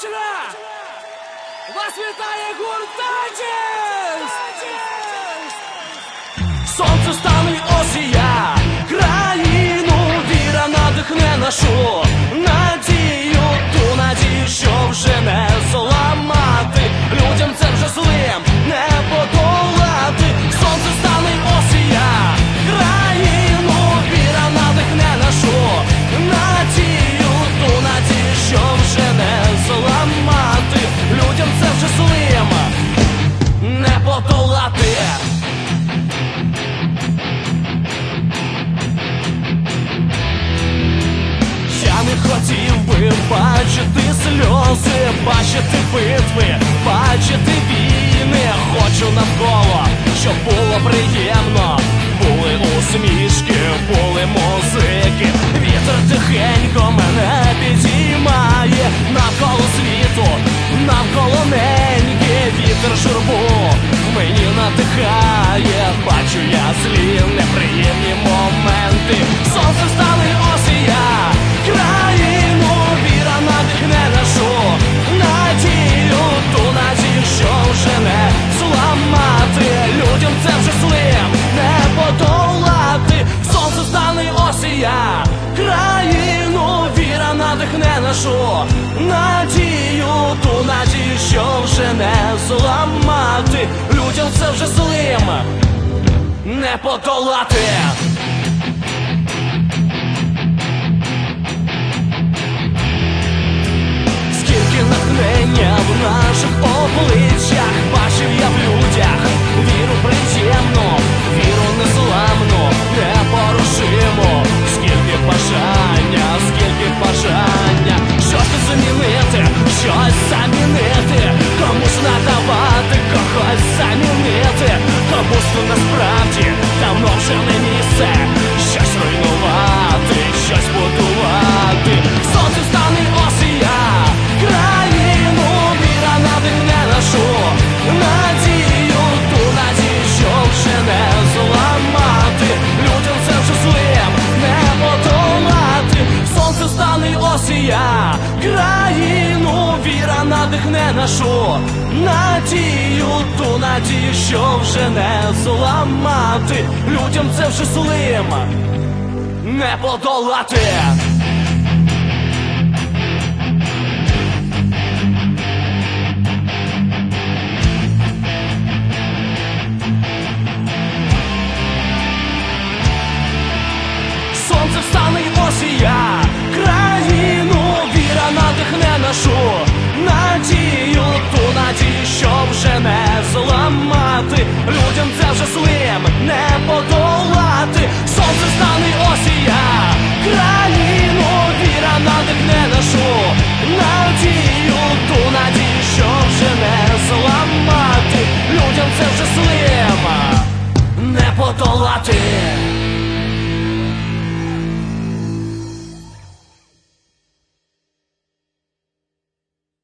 Дівчина! Вас вітає гурт Дайджест! Сонце стане осія, країну віра надихне нашу надію, ту надію, що вже не зламати, людям це вже злим не подолати. Сонце стане осія, країну віра надихне нашу надію, ту надію, що вже не зламати, людям це вже злим не подолати. Я не хотів би бачити сльози, бачити битви, бачити війни. Хочу навколо, щоб було приємно, були усмішки, були музики. Вітер тихенько мене підіймає, навколо світу, навколо неньки. Вітер журбу мені надихає, бачу я злі неприємні моменти. Сонце встане осія, країну віра надихне нашу надію, ту надію, що вже не зламати, людям це вже злим не подолати. Сонце стане осія, країну віра надихне нашу надію, ту надію, що вже не зламати, людям це вже злим не подолати. Скільки натхнення в наших обличчях бачив я в людях, віру приємну, віру незламну, непорушиму. Скільки бажання, щось замінити, щось замінити, комусь надавати, когось замінити, комусь то насправді давно вже не місце, щось руйнувати, щось будувати. Сонце встане осія, країну віра надихне нашу надію, ту надію, що вже не зламати, людям це вже злим не подолати. Сонце встане осія, країну віра надихне нашу надію, ту надію, що вже не зламати, людям це вже злим не подолати. Сонце встане осія, країну віра надихне нашу надію, ту надію, що вже не зламати, людям це вже злим не подолати. Сонце встане осія, країну віра надихне нашу надію, ту надію, що вже не зламати, людям це вже злим не подолати.